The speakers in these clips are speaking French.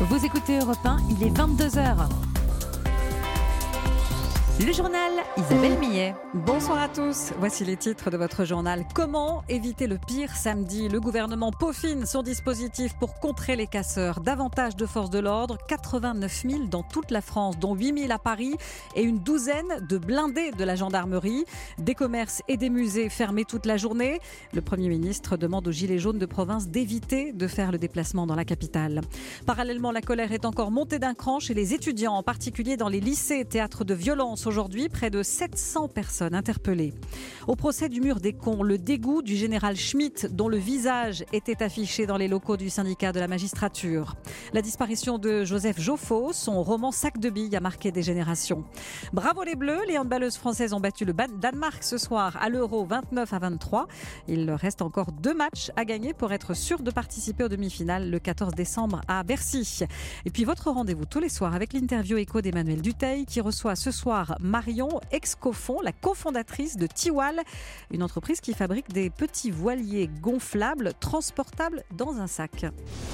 Vous écoutez Europe 1, il est 22h. Le journal Isabelle Millet. Bonsoir à tous, voici les titres de votre journal. Comment éviter le pire samedi? Le gouvernement peaufine son dispositif pour contrer les casseurs. Davantage de forces de l'ordre, 89 000 dans toute la France, dont 8 000 à Paris et une douzaine de blindés de la gendarmerie. Des commerces et des musées fermés toute la journée. Le Premier ministre demande aux Gilets jaunes de province d'éviter de faire le déplacement dans la capitale. Parallèlement, la colère est encore montée d'un cran chez les étudiants, en particulier dans les lycées, théâtres de violence. Aujourd'hui, près de 700 personnes interpellées. Au procès du mur des cons, le dégoût du général Schmitt, dont le visage était affiché dans les locaux du syndicat de la magistrature. La disparition de Joseph Joffo, son roman Sac de billes a marqué des générations. Bravo les Bleus, les handballeuses françaises ont battu le Danemark ce soir à l'Euro 29-23. Il reste encore 2 matchs à gagner pour être sûr de participer aux demi-finales le 14 décembre à Bercy. Et puis votre rendez-vous tous les soirs avec l'interview écho d'Emmanuel Dutheil qui reçoit ce soir Marion Excofond, la cofondatrice de Tiwal, une entreprise qui fabrique des petits voiliers gonflables transportables dans un sac.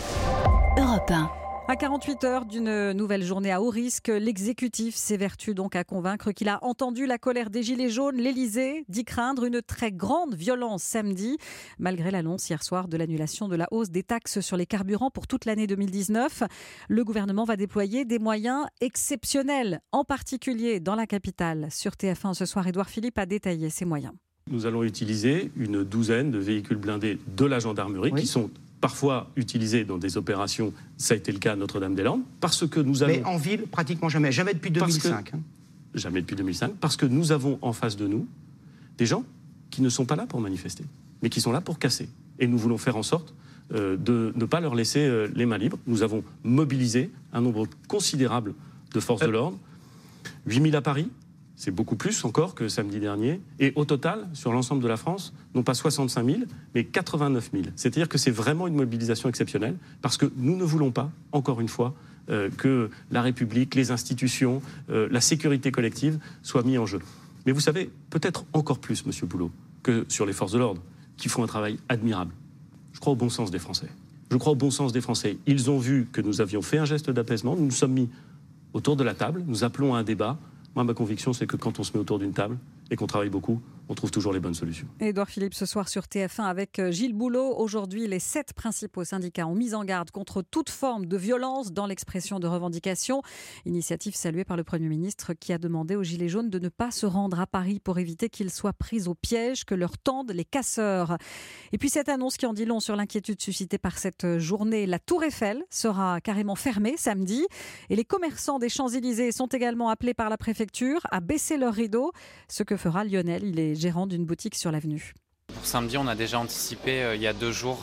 Europe 1. À 48 heures d'une nouvelle journée à haut risque, l'exécutif s'évertue donc à convaincre qu'il a entendu la colère des Gilets jaunes. L'Élysée dit craindre une très grande violence samedi, malgré l'annonce hier soir de l'annulation de la hausse des taxes sur les carburants pour toute l'année 2019. Le gouvernement va déployer des moyens exceptionnels, en particulier dans la capitale. Sur TF1 ce soir, Édouard Philippe a détaillé ces moyens. Nous allons utiliser une douzaine de véhicules blindés de la gendarmerie qui sont parfois utilisés dans des opérations, ça a été le cas à Notre-Dame-des-Landes, parce que nous avons... Mais en ville, pratiquement jamais, jamais depuis 2005. Jamais depuis 2005, parce que nous avons en face de nous des gens qui ne sont pas là pour manifester, mais qui sont là pour casser. Et nous voulons faire en sorte de ne pas leur laisser les mains libres. Nous avons mobilisé un nombre considérable de forces de l'ordre, 8 000 à Paris, c'est beaucoup plus encore que samedi dernier. Et au total, sur l'ensemble de la France, non pas 65 000, mais 89 000. C'est-à-dire que c'est vraiment une mobilisation exceptionnelle, parce que nous ne voulons pas, encore une fois, que la République, les institutions, la sécurité collective soient mis en jeu. Mais vous savez, peut-être encore plus, Monsieur Boulot, que sur les forces de l'ordre, qui font un travail admirable. Je crois au bon sens des Français. Je crois au bon sens des Français. Ils ont vu que nous avions fait un geste d'apaisement, nous nous sommes mis autour de la table, nous appelons à un débat. Moi, ma conviction, c'est que quand on se met autour d'une table et qu'on travaille beaucoup, on trouve toujours les bonnes solutions. Édouard Philippe, ce soir sur TF1 avec Gilles Boulot. Aujourd'hui, les 7 principaux syndicats ont mis en garde contre toute forme de violence dans l'expression de revendications. Initiative saluée par le Premier ministre qui a demandé aux Gilets jaunes de ne pas se rendre à Paris pour éviter qu'ils soient pris au piège que leur tendent les casseurs. Et puis cette annonce qui en dit long sur l'inquiétude suscitée par cette journée. La Tour Eiffel sera carrément fermée samedi et les commerçants des Champs-Élysées sont également appelés par la préfecture à baisser leurs rideaux. Ce que fera Lionel, il est gérant d'une boutique sur l'avenue. Pour samedi, on a déjà anticipé il y a 2 jours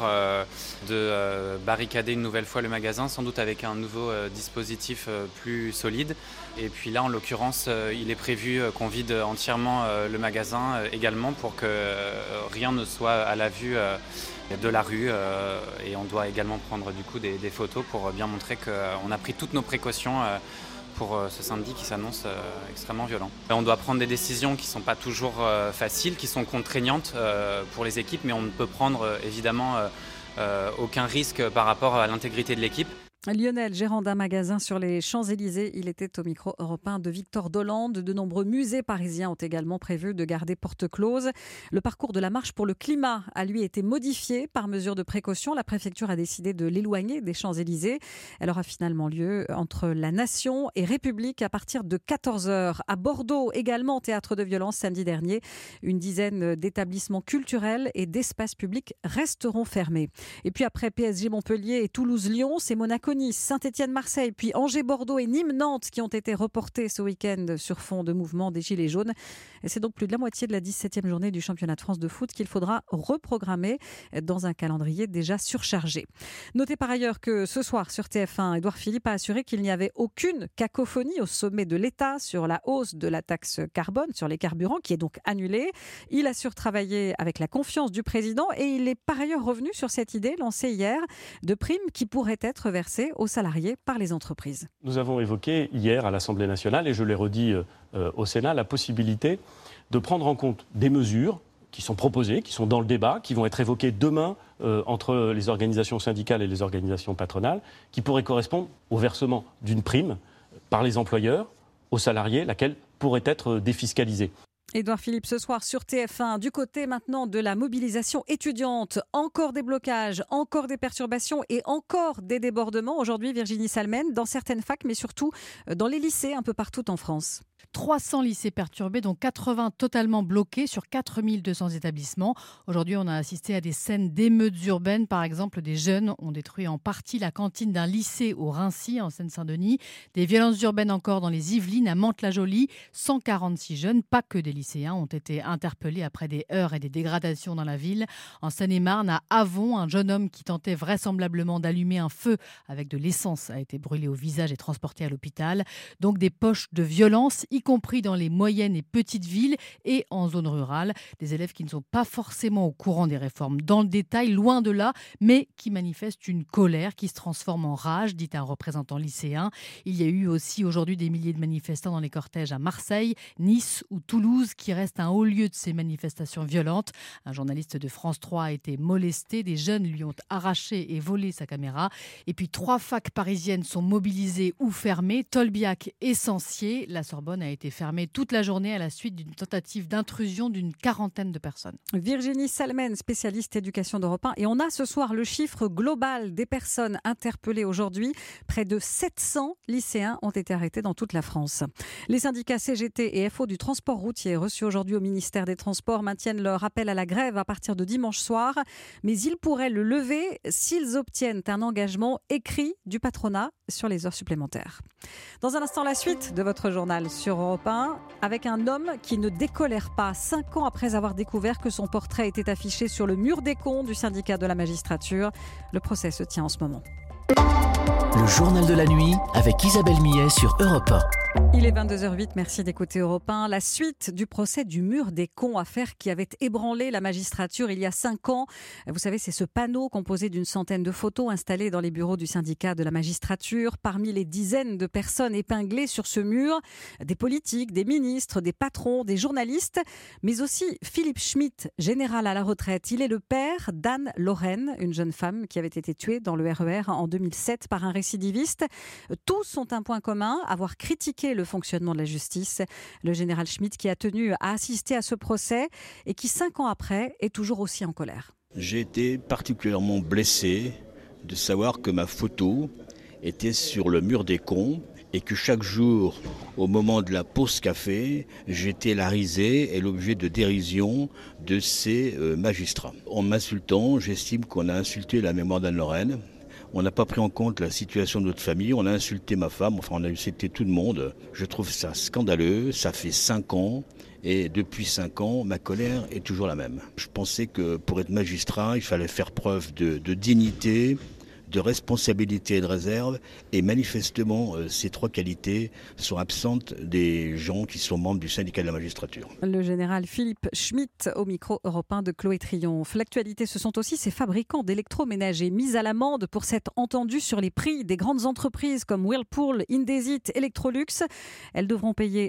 de barricader une nouvelle fois le magasin, sans doute avec un nouveau dispositif plus solide. Et puis là, en l'occurrence, il est prévu qu'on vide entièrement le magasin également pour que rien ne soit à la vue de la rue. Et on doit également prendre du coup des photos pour bien montrer qu'on a pris toutes nos précautions pour ce samedi qui s'annonce extrêmement violent. On doit prendre des décisions qui ne sont pas toujours faciles, qui sont contraignantes pour les équipes, mais on ne peut prendre évidemment aucun risque par rapport à l'intégrité de l'équipe. Lionel, gérant d'un magasin sur les Champs-Élysées, il était au micro européen de Victor Dolande. De nombreux musées parisiens ont également prévu de garder porte close. Le parcours de la marche pour le climat a lui été modifié par mesure de précaution. La préfecture a décidé de l'éloigner des Champs-Élysées. Elle aura finalement lieu entre la Nation et République à partir de 14h. À Bordeaux, également théâtre de violence samedi dernier, une dizaine d'établissements culturels et d'espaces publics resteront fermés. Et puis après PSG Montpellier et Toulouse-Lyon, c'est Monaco Nice, Saint-Étienne-Marseille, puis Angers-Bordeaux et Nîmes-Nantes qui ont été reportés ce week-end sur fond de mouvement des Gilets jaunes. Et c'est donc plus de la moitié de la 17e journée du championnat de France de foot qu'il faudra reprogrammer dans un calendrier déjà surchargé. Notez par ailleurs que ce soir sur TF1, Édouard Philippe a assuré qu'il n'y avait aucune cacophonie au sommet de l'État sur la hausse de la taxe carbone sur les carburants qui est donc annulée. Il assure travailler avec la confiance du président et il est par ailleurs revenu sur cette idée lancée hier de primes qui pourraient être versées aux salariés par les entreprises. Nous avons évoqué hier à l'Assemblée nationale, et je l'ai redit au Sénat, la possibilité de prendre en compte des mesures qui sont proposées, qui sont dans le débat, qui vont être évoquées demain entre les organisations syndicales et les organisations patronales, qui pourraient correspondre au versement d'une prime par les employeurs aux salariés, laquelle pourrait être défiscalisée. Édouard Philippe, ce soir sur TF1, du côté maintenant de la mobilisation étudiante, encore des blocages, encore des perturbations et encore des débordements. Aujourd'hui, Virginie Salmen, dans certaines facs, mais surtout dans les lycées un peu partout en France. 300 lycées perturbés, dont 80 totalement bloqués sur 4200 établissements. Aujourd'hui, on a assisté à des scènes d'émeutes urbaines. Par exemple, des jeunes ont détruit en partie la cantine d'un lycée au Raincy, en Seine-Saint-Denis. Des violences urbaines encore dans les Yvelines, à Mantes-la-Jolie. 146 jeunes, pas que des lycéens, ont été interpellés après des heurts et des dégradations dans la ville. En Seine-et-Marne, à Avon, un jeune homme qui tentait vraisemblablement d'allumer un feu avec de l'essence a été brûlé au visage et transporté à l'hôpital. Donc des poches de violence, y compris dans les moyennes et petites villes et en zone rurale. Des élèves qui ne sont pas forcément au courant des réformes dans le détail, loin de là, mais qui manifestent une colère qui se transforme en rage, dit un représentant lycéen. Il y a eu aussi aujourd'hui des milliers de manifestants dans les cortèges à Marseille, Nice ou Toulouse, qui restent un haut lieu de ces manifestations violentes. Un journaliste de France 3 a été molesté, des jeunes lui ont arraché et volé sa caméra. Et puis 3 facs parisiennes sont mobilisées ou fermées, Tolbiac et Censier. La Sorbonne a été fermée toute la journée à la suite d'une tentative d'intrusion d'une 40aine de personnes. Virginie Salmen, spécialiste éducation d'Europe 1. Et on a ce soir le chiffre global des personnes interpellées aujourd'hui. Près de 700 lycéens ont été arrêtés dans toute la France. Les syndicats CGT et FO du transport routier reçus aujourd'hui au ministère des Transports maintiennent leur appel à la grève à partir de dimanche soir. Mais ils pourraient le lever s'ils obtiennent un engagement écrit du patronat sur les heures supplémentaires. Dans un instant, la suite de votre journal sur Europe 1, avec un homme qui ne décolère pas 5 ans après avoir découvert que son portrait était affiché sur le mur des cons du syndicat de la magistrature. Le procès se tient en ce moment. Le journal de la nuit avec Isabelle Millet sur Europe 1. Il est 22h08, merci d'écouter Europe 1. La suite du procès du mur des cons, affaire qui avait ébranlé la magistrature il y a 5 ans. Vous savez, c'est ce panneau composé d'une centaine de photos installées dans les bureaux du syndicat de la magistrature. Parmi les dizaines de personnes épinglées sur ce mur, des politiques, des ministres, des patrons, des journalistes, mais aussi Philippe Schmitt, général à la retraite. Il est le père d'Anne Lorraine, une jeune femme qui avait été tuée dans le RER en 2007 par un récidiviste. Tous ont un point commun, avoir critiqué le fonctionnement de la justice. Le général Schmitt qui a tenu à assister à ce procès et qui 5 ans après est toujours aussi en colère. J'ai été particulièrement blessé de savoir que ma photo était sur le mur des cons et que chaque jour, au moment de la pause café, j'étais la risée et l'objet de dérision de ces magistrats. En m'insultant, j'estime qu'on a insulté la mémoire d'Anne Lorraine. On n'a pas pris en compte la situation de notre famille, on a insulté ma femme, enfin on a insulté tout le monde. Je trouve ça scandaleux, ça fait 5 ans et depuis 5 ans, ma colère est toujours la même. Je pensais que pour être magistrat, il fallait faire preuve de dignité, de responsabilité et de réserve, et manifestement ces 3 qualités sont absentes des gens qui sont membres du syndicat de la magistrature. Le général Philippe Schmitt au micro européen de Chloé Triomphe. L'actualité, ce sont aussi ces fabricants d'électroménagers mis à l'amende pour s'être entendus sur les prix des grandes entreprises comme Whirlpool, Indesit, Electrolux. Elles devront payer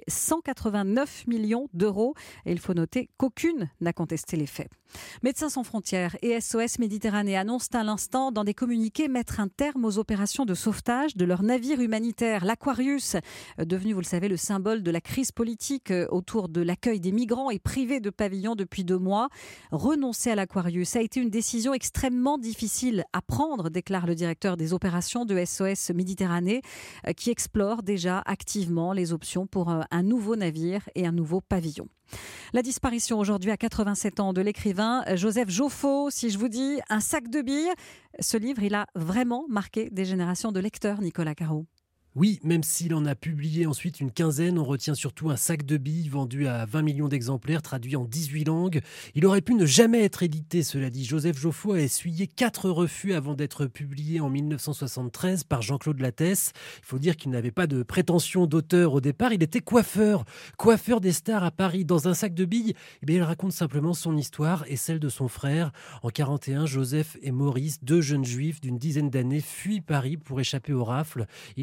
189 millions d'euros et il faut noter qu'aucune n'a contesté les faits. Médecins sans frontières et SOS Méditerranée annoncent à l'instant dans des communiqués mettre un terme aux opérations de sauvetage de leur navire humanitaire, l'Aquarius, devenu, vous le savez, le symbole de la crise politique autour de l'accueil des migrants et privé de pavillon depuis 2 mois. Renoncer à l'Aquarius a été une décision extrêmement difficile à prendre, déclare le directeur des opérations de SOS Méditerranée, qui explore déjà activement les options pour un nouveau navire et un nouveau pavillon. La disparition aujourd'hui à 87 ans de l'écrivain Joseph Joffo. Si je vous dis un sac de billes, ce livre, il a vraiment marqué des générations de lecteurs, Nicolas Caro. Oui, même s'il en a publié ensuite une quinzaine, on retient surtout un sac de billes vendu à 20 millions d'exemplaires, traduit en 18 langues. Il aurait pu ne jamais être édité, cela dit. Joseph Joffo a essuyé 4 refus avant d'être publié en 1973 par Jean-Claude Lattès. Il faut dire qu'il n'avait pas de prétention d'auteur au départ, il était coiffeur des stars à Paris. Dans un sac de billes, il raconte simplement son histoire et celle de son frère. En 1941, Joseph et Maurice, 2 jeunes juifs d'une dizaine d'années, fuient Paris pour échapper aux rafles. Ils gagnent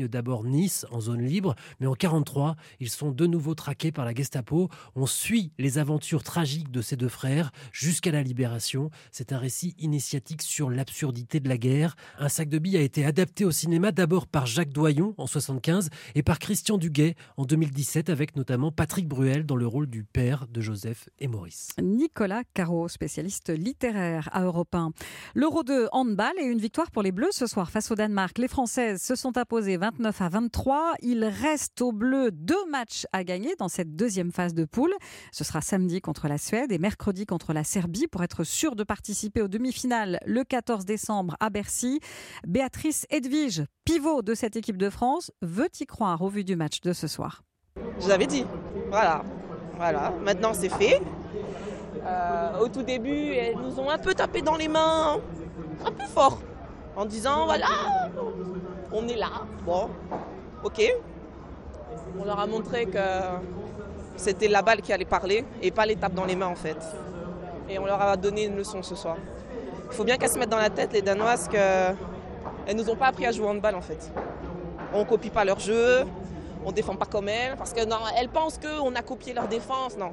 d'abord Nice en zone libre, mais en 1943, ils sont de nouveau traqués par la Gestapo. On suit les aventures tragiques de ces deux frères jusqu'à la libération. C'est un récit initiatique sur l'absurdité de la guerre. Un sac de billes a été adapté au cinéma d'abord par Jacques Doyon en 1975 et par Christian Duguay en 2017 avec notamment Patrick Bruel dans le rôle du père de Joseph et Maurice. Nicolas Caro, spécialiste littéraire à Europe 1. L'Euro de handball et une victoire pour les Bleus ce soir face au Danemark. Les Françaises se sont imposées 29-23. Il reste aux Bleus 2 matchs à gagner dans cette deuxième phase de poule. Ce sera samedi contre la Suède et mercredi contre la Serbie pour être sûr de participer aux demi-finales le 14 décembre à Bercy. Béatrice Edvige, pivot de cette équipe de France, veut y croire au vu du match de ce soir. Je l'avais dit, voilà. Maintenant c'est fait. Au tout début, elles nous ont un peu tapé dans les mains, un peu fort, en disant voilà, on est là, bon, ok. On leur a montré que c'était la balle qui allait parler et pas les tapes dans les mains en fait. Et on leur a donné une leçon ce soir. Il faut bien qu'elles se mettent dans la tête, les Danoises, qu'elles nous ont pas appris à jouer au handball en fait. On copie pas leur jeu, on défend pas comme elles, parce que non, elles pensent qu'on a copié leur défense, non.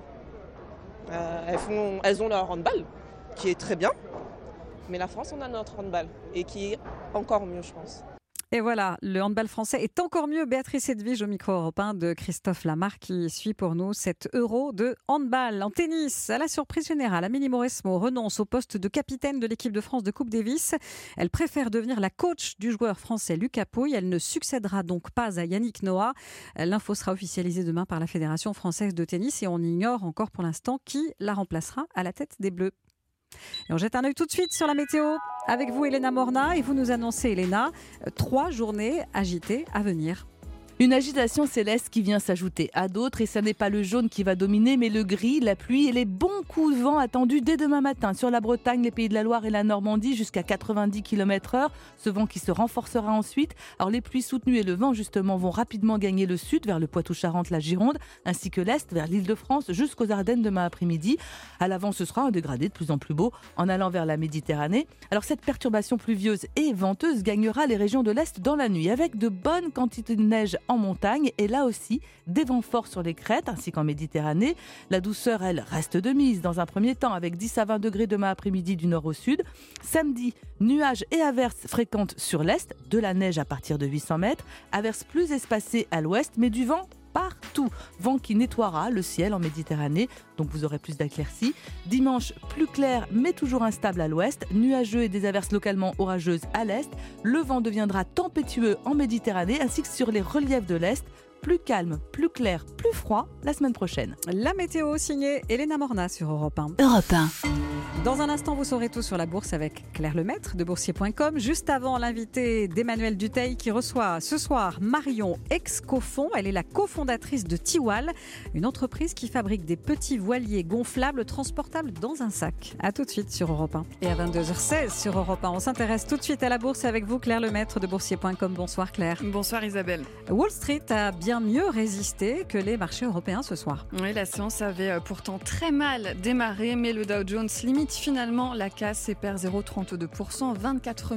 Elles ont leur handball, qui est très bien, mais la France, on a notre handball, et qui est encore mieux, je pense. Et voilà, le handball français est encore mieux. Béatrice Edvige au micro européen de Christophe Lamarre qui suit pour nous cet Euro de handball. En tennis, à la surprise générale, Amélie Mauresmo renonce au poste de capitaine de l'équipe de France de Coupe Davis. Elle préfère devenir la coach du joueur français Lucas Pouille. Elle ne succédera donc pas à Yannick Noah. L'info sera officialisée demain par la Fédération française de tennis et on ignore encore pour l'instant qui la remplacera à la tête des Bleus. Et on jette un œil tout de suite sur la météo avec vous, Elena Morna, et vous nous annoncez, Elena, 3 journées agitées à venir. Une agitation céleste qui vient s'ajouter à d'autres et ce n'est pas le jaune qui va dominer mais le gris, la pluie et les bons coups de vent attendus dès demain matin sur la Bretagne, les Pays de la Loire et la Normandie jusqu'à 90 km/h. Ce vent qui se renforcera ensuite. Alors les pluies soutenues et le vent justement vont rapidement gagner le sud vers le Poitou-Charentes, la Gironde ainsi que l'est vers l'Île-de-France jusqu'aux Ardennes demain après-midi. À l'avant ce sera un dégradé de plus en plus beau en allant vers la Méditerranée. Alors cette perturbation pluvieuse et venteuse gagnera les régions de l'est dans la nuit avec de bonnes quantités de neige en montagne et là aussi des vents forts sur les crêtes ainsi qu'en Méditerranée. La douceur, elle, reste de mise dans un premier temps avec 10 à 20 degrés demain après-midi du nord au sud. Samedi, nuages et averses fréquentes sur l'est, de la neige à partir de 800 mètres, averses plus espacées à l'ouest mais du vent partout. Vent qui nettoiera le ciel en Méditerranée, donc vous aurez plus d'éclaircies. Dimanche, plus clair mais toujours instable à l'ouest, nuageux et des averses localement orageuses à l'est. Le vent deviendra tempétueux en Méditerranée ainsi que sur les reliefs de l'est. Plus calme, plus clair, plus froid la semaine prochaine. La météo signée Elena Morna sur Europe 1. Europe 1. Dans un instant, vous saurez tout sur la bourse avec Claire Lemaître de boursier.com. Juste avant, l'invité d'Emmanuel Dutheil qui reçoit ce soir Marion ex-Cofond. Elle est la cofondatrice de Tiwal, une entreprise qui fabrique des petits voiliers gonflables transportables dans un sac. A tout de suite sur Europe 1. Et à 22h16 sur Europe 1, on s'intéresse tout de suite à la bourse avec vous, Claire Lemaître de boursier.com. Bonsoir Claire. Bonsoir Isabelle. Wall Street a bien mieux résisté que les marchés européens ce soir. Oui, la séance avait pourtant très mal démarré, mais le Dow Jones limite finalement la casse et perd 0,32%, 24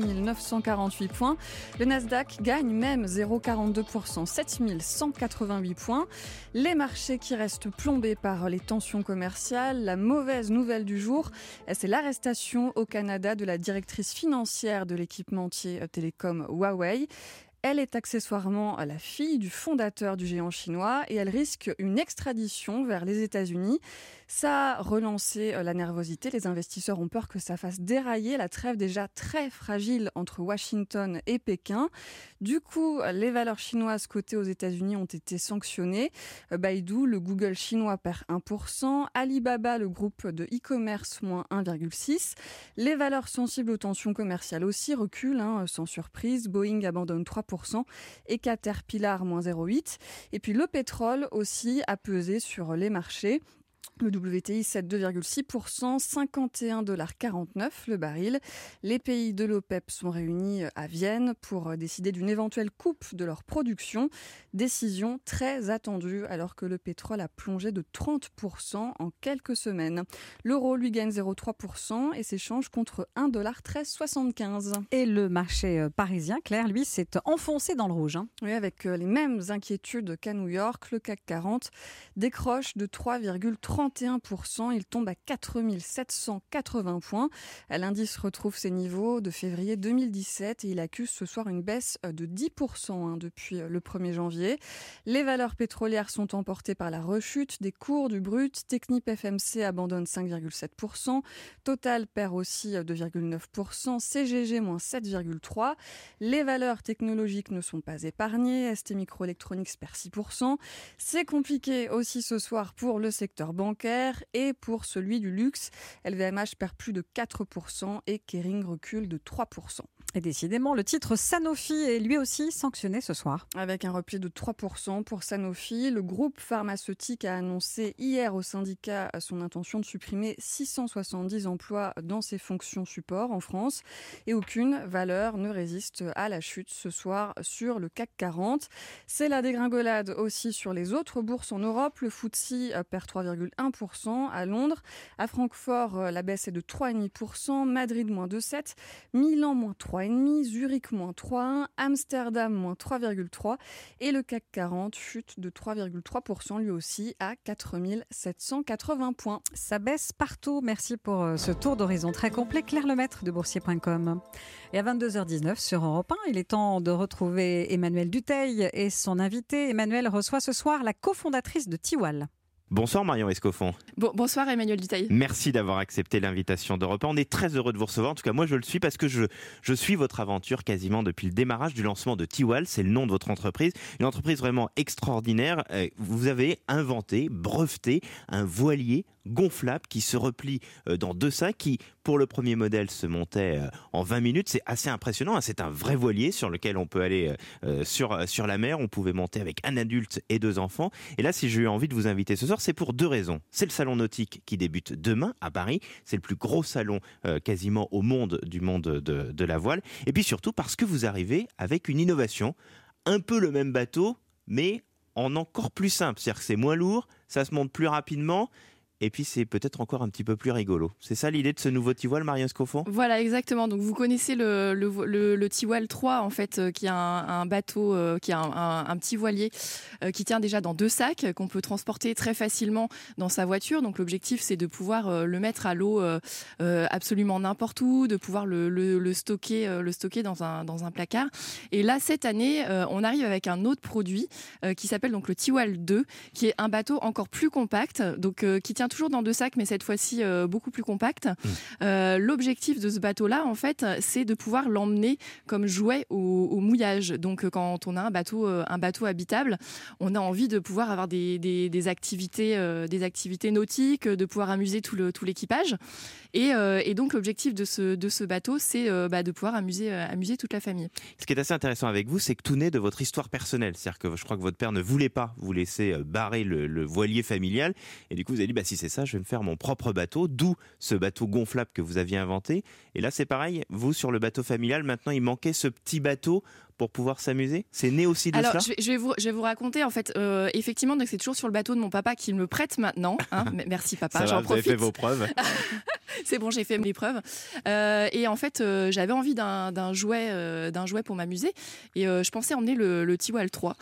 948 points. Le Nasdaq gagne même 0,42%, 7 188 points. Les marchés qui restent plombés par les tensions commerciales. La mauvaise nouvelle du jour, c'est l'arrestation au Canada de la directrice financière de l'équipementier télécom Huawei. Elle est accessoirement la fille du fondateur du géant chinois et elle risque une extradition vers les États-Unis. Ça a relancé la nervosité. Les investisseurs ont peur que ça fasse dérailler la trêve déjà très fragile entre Washington et Pékin. Du coup, les valeurs chinoises cotées aux États-Unis ont été sanctionnées. Baidu, le Google chinois, perd 1%. Alibaba, le groupe de e-commerce, moins 1,6%. Les valeurs sensibles aux tensions commerciales aussi reculent, sans surprise. Boeing abandonne 3% et Caterpillar, moins 0,8%. Et puis le pétrole aussi a pesé sur les marchés. Le WTI cède 2,6%, 51,49$ le baril. Les pays de l'OPEP sont réunis à Vienne pour décider d'une éventuelle coupe de leur production. Décision très attendue alors que le pétrole a plongé de 30% en quelques semaines. L'euro lui gagne 0,3% et s'échange contre 1,1375$. Et le marché parisien, Claire, lui, s'est enfoncé dans le rouge. Oui, avec les mêmes inquiétudes qu'à New York, le CAC 40 décroche de 3,31%. Il tombe à 4780 points. L'indice retrouve ses niveaux de février 2017 et il accuse ce soir une baisse de 10% depuis le 1er janvier. Les valeurs pétrolières sont emportées par la rechute des cours du brut. Technip FMC abandonne 5,7%. Total perd aussi 2,9%. CGG moins 7,3%. Les valeurs technologiques ne sont pas épargnées. ST Microelectronics perd 6%. C'est compliqué aussi ce soir pour le secteur bancaire et pour celui du luxe. LVMH perd plus de 4% et Kering recule de 3%. Et décidément, le titre Sanofi est lui aussi sanctionné ce soir. Avec un repli de 3% pour Sanofi, le groupe pharmaceutique a annoncé hier au syndicat son intention de supprimer 670 emplois dans ses fonctions support en France. Et aucune valeur ne résiste à la chute ce soir sur le CAC 40. C'est la dégringolade aussi sur les autres bourses en Europe. Le FTSE perd 3,1% à Londres. À Francfort, la baisse est de 3,5%. Madrid, moins 2,7%. Milan, moins 3,5%. Zurich, moins 3,1%. Amsterdam, moins 3,3%. Et le CAC 40 chute de 3,3% lui aussi à 4780 points. Ça baisse partout. Merci pour ce tour d'horizon très complet. Claire Lemaître de boursier.com. Et à 22h19 sur Europe 1, il est temps de retrouver Emmanuel Dutheil et son invité. Emmanuel reçoit ce soir la cofondatrice de Tiwal. Bonsoir Marion Escoffon. Bonsoir Emmanuel Dutheil. Merci d'avoir accepté l'invitation d'Europe 1. On est très heureux de vous recevoir. En tout cas, moi je le suis parce que je suis votre aventure quasiment depuis le démarrage du lancement de Tiwal. C'est le nom de votre entreprise. Une entreprise vraiment extraordinaire. Vous avez inventé, breveté un voilier gonflable qui se replie dans 2 sacs qui, pour le premier modèle, se montait en 20 minutes. C'est assez impressionnant. C'est un vrai voilier sur lequel on peut aller sur la mer. On pouvait monter avec un adulte et 2 enfants. Et là, si j'ai eu envie de vous inviter ce soir, c'est pour 2 raisons. C'est le salon nautique qui débute demain à Paris. C'est le plus gros salon quasiment au monde du monde de la voile. Et puis surtout parce que vous arrivez avec une innovation. Un peu le même bateau, mais en encore plus simple. C'est-à-dire que c'est moins lourd, ça se monte plus rapidement. Et puis c'est peut-être encore un petit peu plus rigolo. C'est ça l'idée de ce nouveau Tiwal, Marion Escoffon ? Voilà, exactement. Donc vous connaissez le Tiwal 3 en fait, qui est un bateau, qui est un petit voilier qui tient déjà dans 2 sacs qu'on peut transporter très facilement dans sa voiture. Donc l'objectif c'est de pouvoir le mettre à l'eau absolument n'importe où, de pouvoir le stocker dans un placard. Et là cette année, on arrive avec un autre produit qui s'appelle donc le Tiwal 2, qui est un bateau encore plus compact, donc qui tient toujours dans 2 sacs, mais cette fois-ci beaucoup plus compact. L'objectif de ce bateau-là, en fait, c'est de pouvoir l'emmener comme jouet au mouillage. Donc, quand on a un bateau habitable, on a envie de pouvoir avoir des activités nautiques, de pouvoir amuser tout l'équipage. Et donc, l'objectif de ce bateau, c'est de pouvoir amuser toute la famille. Ce qui est assez intéressant avec vous, c'est que tout naît de votre histoire personnelle. C'est-à-dire que je crois que votre père ne voulait pas vous laisser barrer le voilier familial. Et du coup, vous avez dit, si c'est ça, je vais me faire mon propre bateau, d'où ce bateau gonflable que vous aviez inventé. Et là, c'est pareil, vous, sur le bateau familial, maintenant, il manquait ce petit bateau pour pouvoir s'amuser. C'est né aussi de cela ? Alors, je vais vous raconter, en fait, effectivement, donc c'est toujours sur le bateau de mon papa qu'il me prête maintenant. Hein. Merci papa, j'en profite. Vous avez fait vos preuves. C'est bon, j'ai fait mes preuves. Et en fait, j'avais envie d'un jouet pour m'amuser. Et je pensais emmener le Tiwal 3.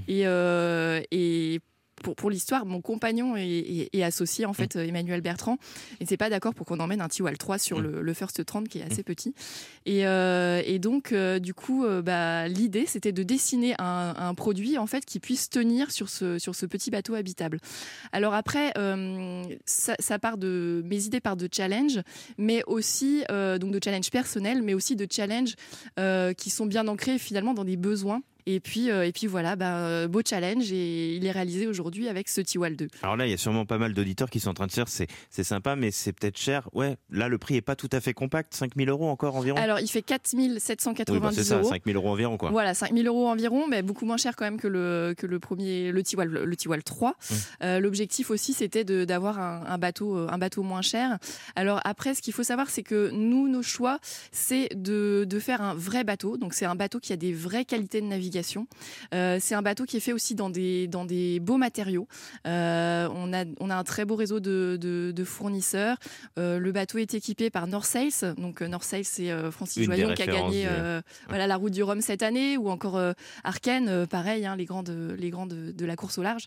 Et pour l'histoire, mon compagnon est associé, en fait, Emmanuel Bertrand, et c'est pas d'accord pour qu'on emmène un Tiwal 3 sur le First 30 qui est assez petit. Et donc, du coup, l'idée, c'était de dessiner un produit, en fait, qui puisse tenir sur ce petit bateau habitable. Alors après, ça part mes idées partent de challenge, mais aussi, donc de challenge personnel, mais aussi de challenge qui sont bien ancrés, finalement, dans des besoins Et puis voilà, beau challenge et il est réalisé aujourd'hui avec ce Tigual 2. Alors là, il y a sûrement pas mal d'auditeurs qui sont en train de dire c'est sympa, mais c'est peut-être cher. Ouais, là, le prix est pas tout à fait compact. 5 000 € encore environ. Alors, il fait 4 790 c'est ça, 5 000 € environ, quoi. Voilà, 5 000 € environ, mais beaucoup moins cher quand même que le premier, le Tigual 3. L'objectif aussi, c'était d'avoir un bateau moins cher. Alors après, ce qu'il faut savoir, c'est que nos choix, c'est de faire un vrai bateau. Donc, c'est un bateau qui a des vraies qualités de navigation. C'est un bateau qui est fait aussi dans des beaux matériaux. On a un très beau réseau de fournisseurs. Le bateau est équipé par North Sails. Donc North Sails, c'est Francis Joyon qui a gagné la Route du Rhum cette année, ou encore Arken, pareil, les grands de la course au large.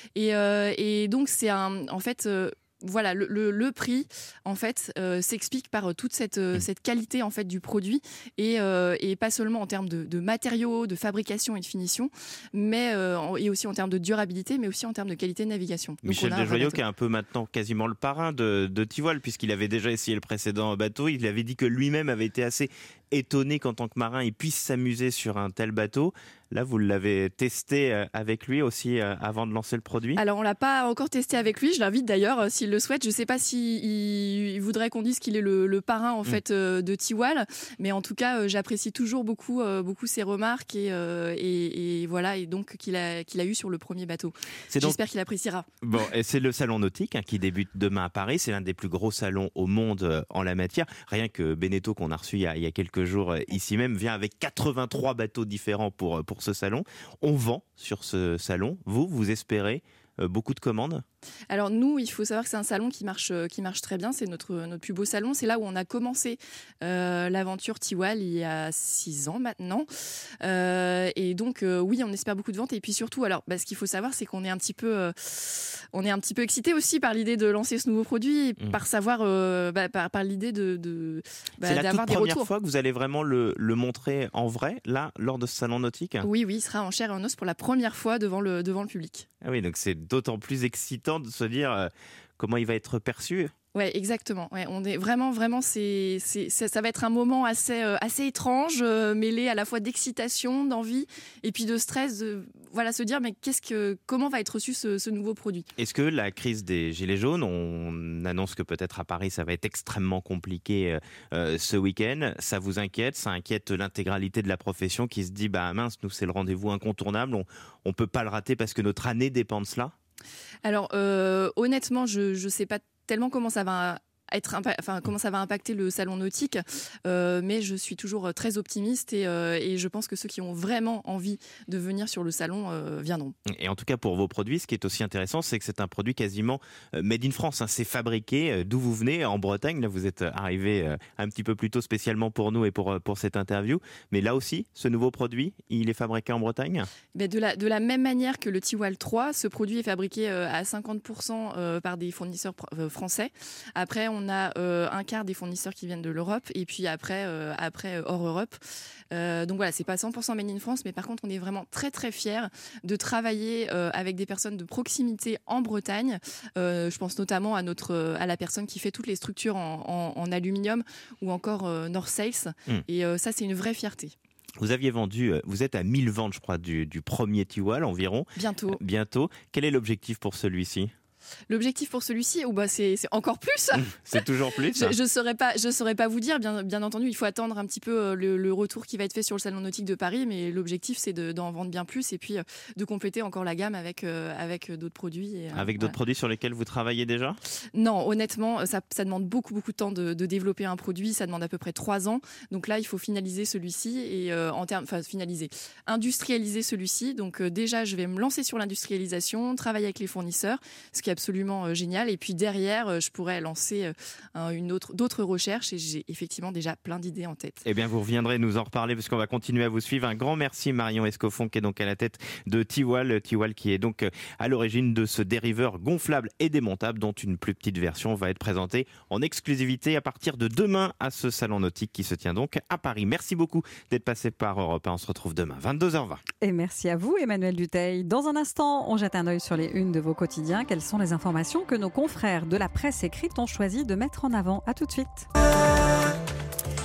Et donc c'est en fait. Voilà, le prix en fait s'explique par toute cette qualité en fait du produit et pas seulement en termes de matériaux, de fabrication et de finition, mais et aussi en termes de durabilité, mais aussi en termes de qualité de navigation. Michel Desjoyaux, qui est un peu maintenant quasiment le parrain de Tigual, puisqu'il avait déjà essayé le précédent bateau, il avait dit que lui-même avait été assez étonné qu'en tant que marin il puisse s'amuser sur un tel bateau. Là, vous l'avez testé avec lui aussi avant de lancer le produit? Alors, on l'a pas encore testé avec lui. Je l'invite d'ailleurs, s'il le souhaite. Je sais pas s'il voudrait qu'on dise qu'il est le parrain en fait de Tigual, mais en tout cas, j'apprécie toujours beaucoup ses remarques et voilà, et donc qu'il a eu sur le premier bateau. J'espère qu'il appréciera. Bon, et c'est le salon nautique qui débute demain à Paris. C'est l'un des plus gros salons au monde en la matière. Rien que Beneteau, qu'on a reçu il y a quelques jours ici même, vient avec 83 bateaux différents pour ce salon. On vend sur ce salon. Vous espérez beaucoup de commandes? Alors nous, il faut savoir que c'est un salon qui marche très bien. C'est notre plus beau salon. C'est là où on a commencé l'aventure Tigual il y a 6 ans maintenant. Et donc oui, on espère beaucoup de ventes. Et puis surtout, alors ce qu'il faut savoir, c'est qu'on est un petit peu excité aussi par l'idée de lancer ce nouveau produit, par savoir par l'idée c'est la d'avoir toute des retours. première fois que vous allez vraiment le montrer en vrai là lors de ce salon nautique? Oui, il sera en chair et en os pour la première fois devant le public. Ah oui, donc c'est d'autant plus excitant de se dire comment il va être perçu. Ouais, exactement. Ouais, on est vraiment, ça va être un moment assez étrange, mêlé à la fois d'excitation, d'envie et puis de stress. Se dire mais comment va être reçu ce nouveau produit. Est-ce que la crise des gilets jaunes, on annonce que peut-être à Paris ça va être extrêmement compliqué ce week-end, ça vous inquiète? Ça inquiète l'intégralité de la profession qui se dit mince, nous c'est le rendez-vous incontournable, on peut pas le rater parce que notre année dépend de cela? Alors honnêtement, je sais pas tellement comment ça va impacter le salon nautique, mais je suis toujours très optimiste et je pense que ceux qui ont vraiment envie de venir sur le salon viendront. Et en tout cas pour vos produits, ce qui est aussi intéressant, c'est que c'est un produit quasiment made in France. C'est fabriqué d'où vous venez, en Bretagne. Là, vous êtes arrivé un petit peu plus tôt spécialement pour nous et pour cette interview. Mais là aussi, ce nouveau produit, il est fabriqué en Bretagne? De la même manière que le Tigual 3, ce produit est fabriqué à 50% par des fournisseurs français. Après, on a un quart des fournisseurs qui viennent de l'Europe et puis après hors Europe. Donc voilà, c'est pas 100% made in France, mais par contre on est vraiment très très fiers de travailler avec des personnes de proximité en Bretagne. Je pense notamment à la personne qui fait toutes les structures en aluminium ou encore North Sails. Et ça, c'est une vraie fierté. Vous aviez vendu, vous êtes à 1000 ventes, je crois, du premier Tigual environ. Bientôt. Quel est l'objectif pour celui-ci? L'objectif pour celui-ci, c'est encore plus. C'est toujours plus. Je saurais pas vous dire. Bien entendu, il faut attendre un petit peu le retour qui va être fait sur le salon nautique de Paris, mais l'objectif c'est d'en vendre bien plus et puis de compléter encore la gamme avec d'autres produits. Avec d'autres produits sur lesquels vous travaillez déjà? Non, honnêtement, ça demande beaucoup de temps de développer un produit. Ça demande à peu près 3 ans. Donc là, il faut finaliser celui-ci et industrialiser celui-ci. Donc déjà, je vais me lancer sur l'industrialisation, travailler avec les fournisseurs, ce qui est absolument génial. Et puis derrière, je pourrais lancer d'autres recherches et j'ai effectivement déjà plein d'idées en tête. Eh bien, vous reviendrez nous en reparler parce qu'on va continuer à vous suivre. Un grand merci Marion Escoffon qui est donc à la tête de Tigual qui est donc à l'origine de ce dériveur gonflable et démontable dont une plus petite version va être présentée en exclusivité à partir de demain à ce salon nautique qui se tient donc à Paris. Merci beaucoup d'être passé par Europe 1. On se retrouve demain 22h20. Et merci à vous Emmanuel Dutheil. Dans un instant, on jette un œil sur les unes de vos quotidiens. Quelles sont les informations que nos confrères de la presse écrite ont choisi de mettre en avant? À tout de suite.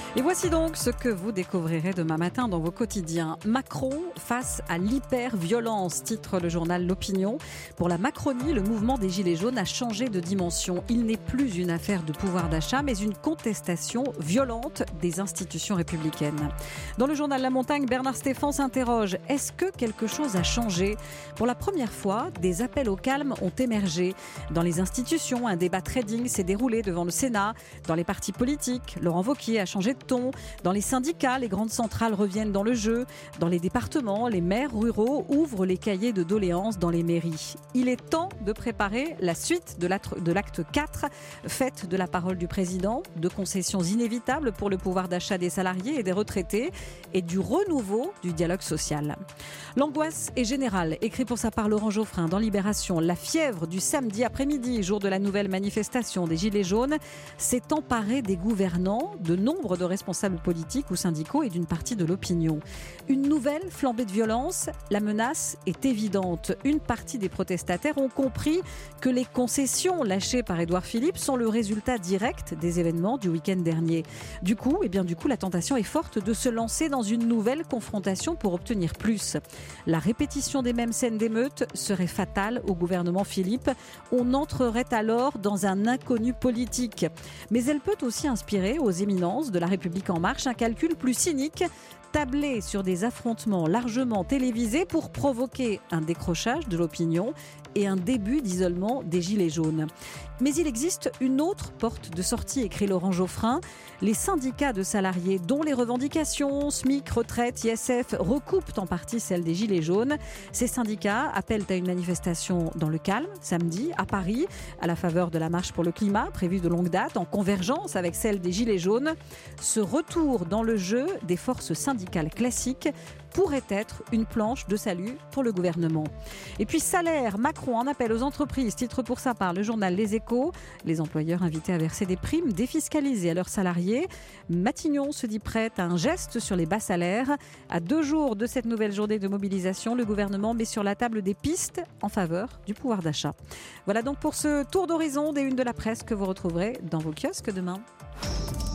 Et voici donc ce que vous découvrirez demain matin dans vos quotidiens. Macron face à l'hyper-violence, titre le journal L'Opinion. Pour la Macronie, le mouvement des Gilets jaunes a changé de dimension. Il n'est plus une affaire de pouvoir d'achat, mais une contestation violente des institutions républicaines. Dans le journal La Montagne, Bernard Stéphan s'interroge. Est-ce que quelque chose a changé ? Pour la première fois, des appels au calme ont émergé. Dans les institutions, un débat trading s'est déroulé devant le Sénat. Dans les partis politiques, Laurent Wauquiez a changé de ton. Dans les syndicats, les grandes centrales reviennent dans le jeu. Dans les départements, les maires ruraux ouvrent les cahiers de doléances dans les mairies. Il est temps de préparer la suite de l'acte 4, fête de la parole du président, de concessions inévitables pour le pouvoir d'achat des salariés et des retraités et du renouveau du dialogue social. L'angoisse est générale, écrit pour sa part Laurent Geoffrin dans Libération. La fièvre du samedi après-midi, jour de la nouvelle manifestation des Gilets jaunes, s'est emparée des gouvernants, de nombre de responsables politiques ou syndicaux et d'une partie de l'opinion. Une nouvelle flambée de violence, la menace est évidente. Une partie des protestataires ont compris que les concessions lâchées par Édouard Philippe sont le résultat direct des événements du week-end dernier. Du coup, la tentation est forte de se lancer dans une nouvelle confrontation pour obtenir plus. La répétition des mêmes scènes d'émeutes serait fatale au gouvernement Philippe. On entrerait alors dans un inconnu politique. Mais elle peut aussi inspirer aux éminences de La République En Marche un calcul plus cynique, tabler sur des affrontements largement télévisés pour provoquer un décrochage de l'opinion et un début d'isolement des Gilets jaunes. Mais il existe une autre porte de sortie, écrit Laurent Geoffrin. Les syndicats de salariés dont les revendications, SMIC, retraite, ISF, recoupent en partie celles des Gilets jaunes. Ces syndicats appellent à une manifestation dans le calme, samedi, à Paris, à la faveur de la marche pour le climat, prévue de longue date, en convergence avec celle des Gilets jaunes. Ce retour dans le jeu des forces syndicales classiques pourrait être une planche de salut pour le gouvernement. Et puis salaire, Macron en appelle aux entreprises, titre pour sa part le journal Les Échos. Les employeurs invités à verser des primes défiscalisées à leurs salariés. Matignon se dit prête à un geste sur les bas salaires. À 2 jours de cette nouvelle journée de mobilisation, le gouvernement met sur la table des pistes en faveur du pouvoir d'achat. Voilà donc pour ce tour d'horizon des unes de la presse que vous retrouverez dans vos kiosques demain.